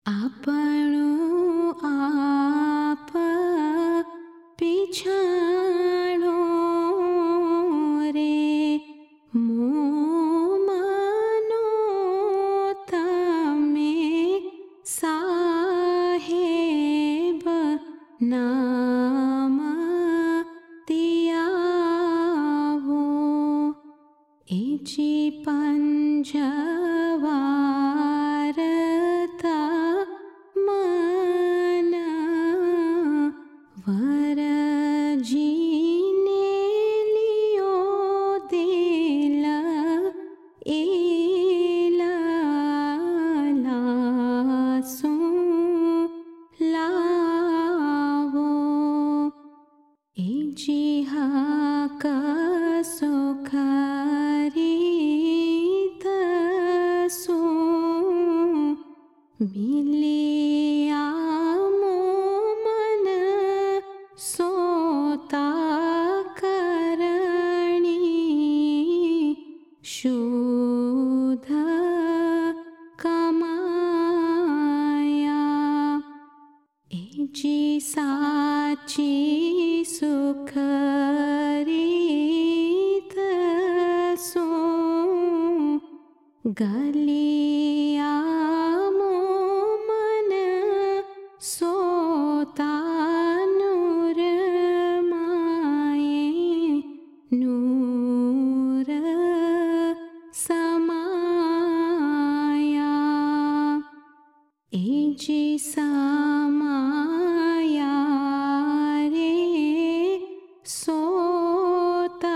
આપણો આપ પીછાણો રે મોમાનો તમે સાહેબ નામ તિયાવો એજી પંજવારતા मन वरजीने लियो दिल एलासो लावो एजी हक सुखरीतसो मिलिया मन सोता करणी शुद्ध कमाया एजी साची सुखरीत सो गलिया सोता नूर माए नूर समाया एजी समाया रे सोता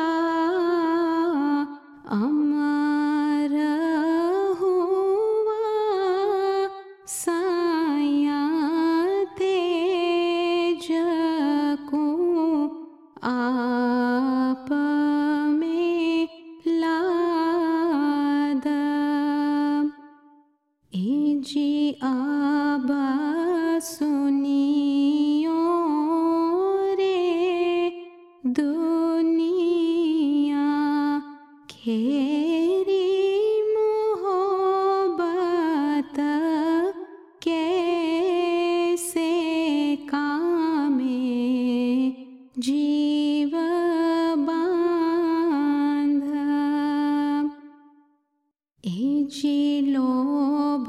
अमर हुआ साया आप में लाद एजी अब सुनियो रे दुनिया खेरी मोहब्बत कैसे कामे जीव बांध एजी लोभ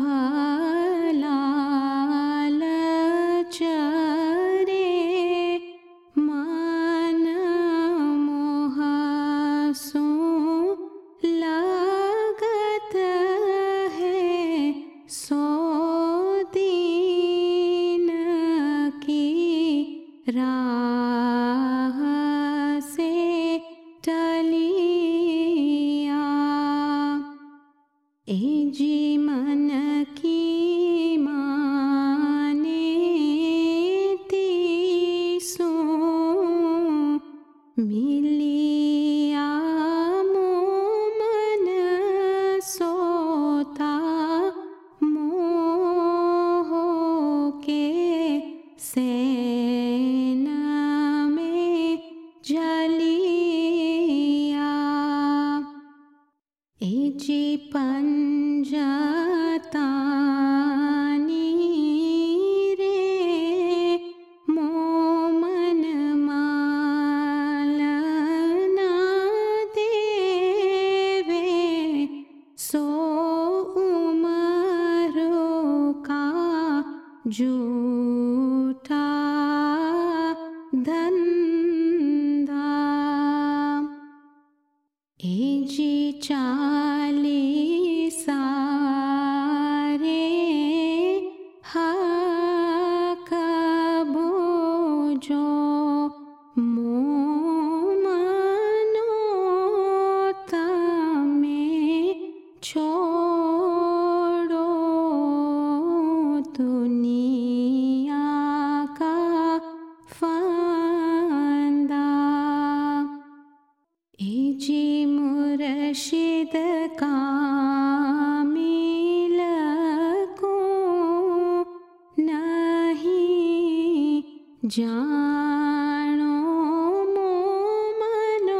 लालच रे मन मोह सो लागत है सो दीन की राह से टलिया एजी मन की माने तीसो मिलिया मन सोता मोह के सेना में जलिया एजी पंजतानी रे मोमन मालना देवे सो उमरो का झूठा धंधा एजी चालीसा रे हक बोझो मोमनो तमे छोड़ो दुनिया का फंदा एजी मुर्शिद कामिल को नहीं जानो मोमनो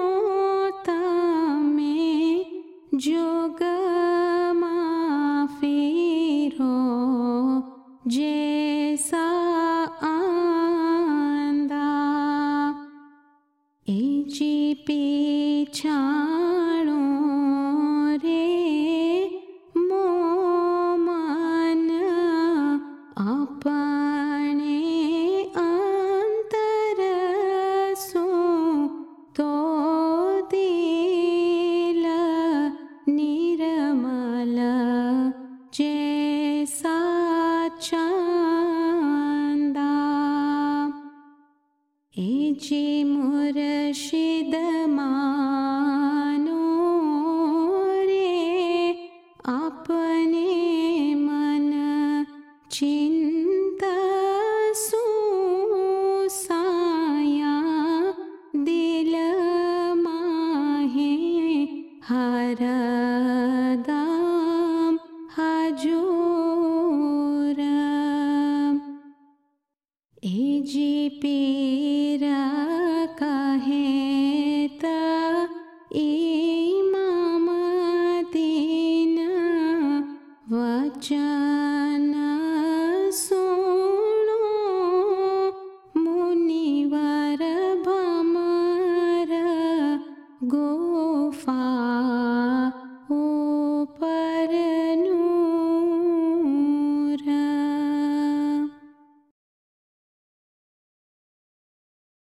तमे जोग माफिरो जैसा आंदा ए जी पेछाणो रे मोमन अपने अंतर सो तो दिल निर्मल जैसा चांदा ए जी मुर्शिद मानो रे अपने मन चिंता सो साया दिल माहे हरदम हजूर ए जी पे